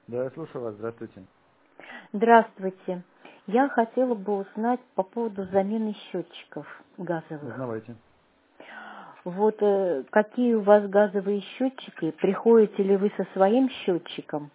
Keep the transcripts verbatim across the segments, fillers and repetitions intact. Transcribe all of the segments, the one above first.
Да, я слушаю вас. Здравствуйте. Здравствуйте. Я хотела бы узнать по поводу замены счетчиков газовых. Узнавайте. Вот э, какие у вас газовые счетчики? Приходите ли вы со своим счетчиком?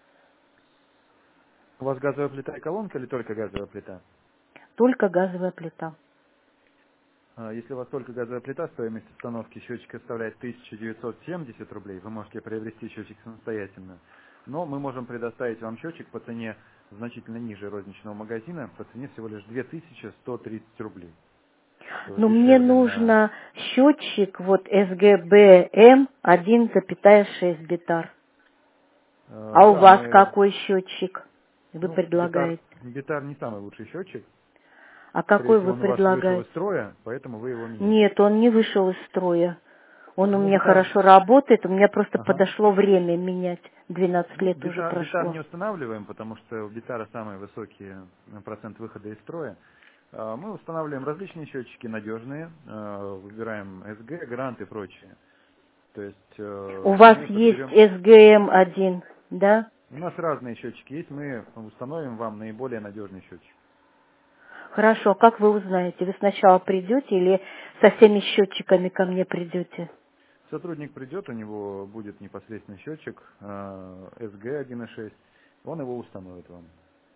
У вас газовая плита и колонка или только газовая плита? Только газовая плита. А, Если у вас только газовая плита, стоимость установки счетчика составляет тысяча девятьсот семьдесят рублей. Вы можете приобрести счетчик самостоятельно. Но мы можем предоставить вам счетчик по цене значительно ниже розничного магазина, по цене всего лишь две тысячи сто тридцать рублей. То есть Но мне дешевле на... нужно счетчик вот эс гэ бэ эм один целых шесть битар. э, А у Да, вас мы... какой счетчик вы Ну, Битар, предлагаете? Битар не самый лучший счетчик. А Скорее какой всего, вы он у вас вышел из предлагаете? строя, поэтому вы его меняете. Нет, он не вышел из строя. Он у Ну, меня Битар... хорошо работает, у меня просто Ага. подошло время менять. двенадцать Ну, лет уже битар, битар прошло. не устанавливаем, потому что у битара самый высокий э, процент выхода из строя. А, Мы устанавливаем различные счетчики надежные, э, выбираем эс гэ, Грант и прочее. То есть У э, вас мы есть подберем... эс гэ эм один, да? У нас разные счетчики есть, мы установим вам наиболее надежный счетчик. Хорошо, а как вы узнаете? Вы сначала придете или со всеми счетчиками ко мне придете? Сотрудник придет, у него будет непосредственно счетчик э, эс гэ один и шесть, он его установит вам.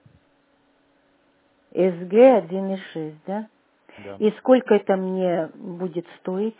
эс гэ один и шесть, да? Да. И сколько это мне будет стоить?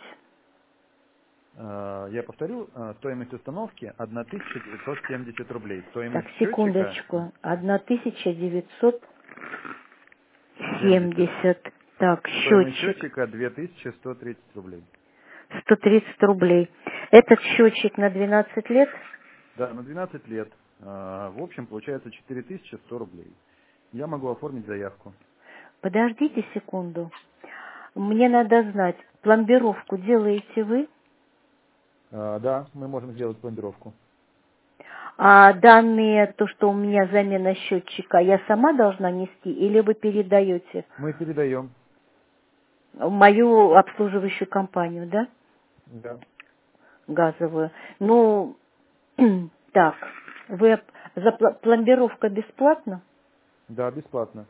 Э, Я повторю, э, стоимость установки тысяча девятьсот семьдесят рублей. Так, Стоимость счетчика секундочку. тысяча девятьсот семьдесят. семьдесят. Так, Стоимость счетчик. счетчика две тысячи сто тридцать рублей. сто тридцать рублей. Этот счетчик на двенадцать лет? Да, на двенадцать лет. Э, В общем, получается четыре тысячи сто рублей. Я могу оформить заявку. Подождите секунду. Мне надо знать, пломбировку делаете вы? Э, Да, мы можем сделать пломбировку. А данные, то, что у меня замена счетчика, я сама должна нести или вы передаете Мы передаем. в мою обслуживающую компанию, да, Да. газовую? Ну, так, вы оп- за пла- пломбировка бесплатна? Да, бесплатно.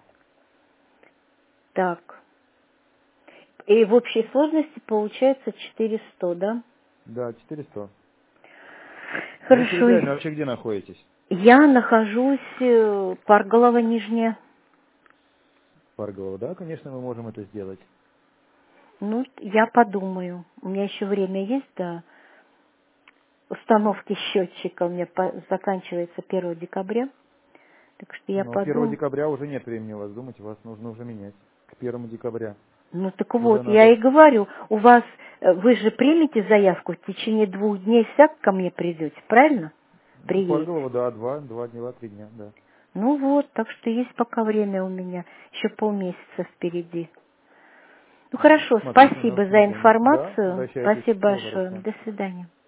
Так, и в общей сложности получается четыреста, да? Да, четыреста. Вы Хорошо. территориально вообще где находитесь? Я нахожусь, э, Парголова, Нижняя. Парголова, да, конечно, мы можем это сделать. Ну, я подумаю. У меня еще время есть до установки счетчика. У меня по- заканчивается первого декабря. Так что я Но первого подумаю. декабря уже нет времени у вас думать, вас нужно уже менять. К первому декабря. Ну, так Уже вот, я надо... и говорю, у вас, э, вы же примете заявку в течение двух дней, всяк ко мне придете, правильно? Ну, Приедете. Парголова, да, два, два дня, три дня, да. Ну вот, так что есть пока время у меня, еще полмесяца впереди. Ну Ну, хорошо, смотрите на спасибо за рассмотрение. Да, информацию. обращайтесь, Спасибо всего большое. хорошего. До свидания.